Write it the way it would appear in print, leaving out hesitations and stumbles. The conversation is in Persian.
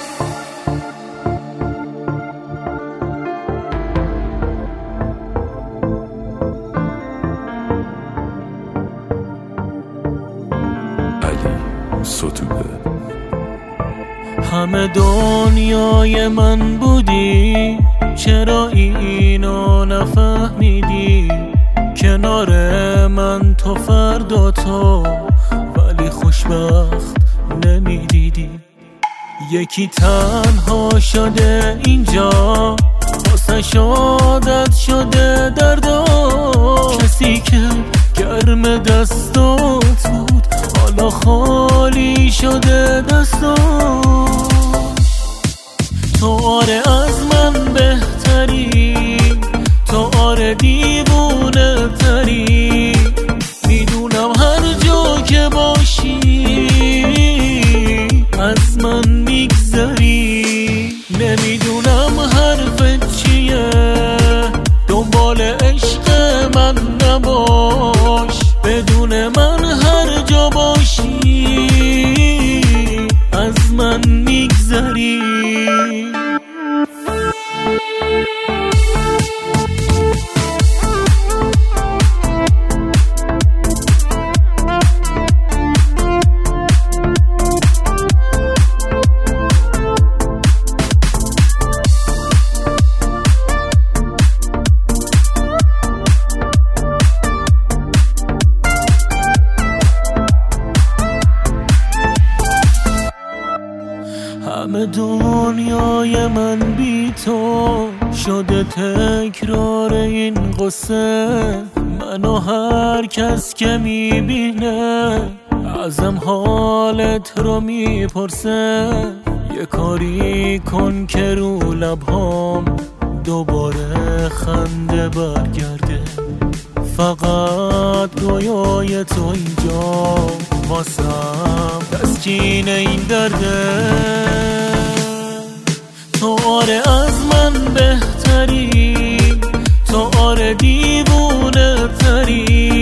همه دنیای من بودی، چرا اینو نفهمیدی؟ کنار من تو فردا تو، ولی خوشبخت نمیدیدی. یکی تنها شده اینجا، واسه عادت شده دردا. کسی که گرم دستات بود، حالا خالی شده دستات. تو آره از من بهتری، تو آره دیوونه تری. میدونم هر جا که باشی از من میگذری. نمیدونم حرفت چیه، دنبال عشق من نباش. بدون من هر جا باشی از من میگذری. همه دنیای من بی تو شده تکرار این قصه. منو هر کس که میبینه ازم حالت رو میپرسه. یه کاری کن که رو لبهام دوباره خنده برگرده. فقط رویای تو اینجا واسم تسکین این درده. تو آره از من بهتری، تو آره دیوونه تری.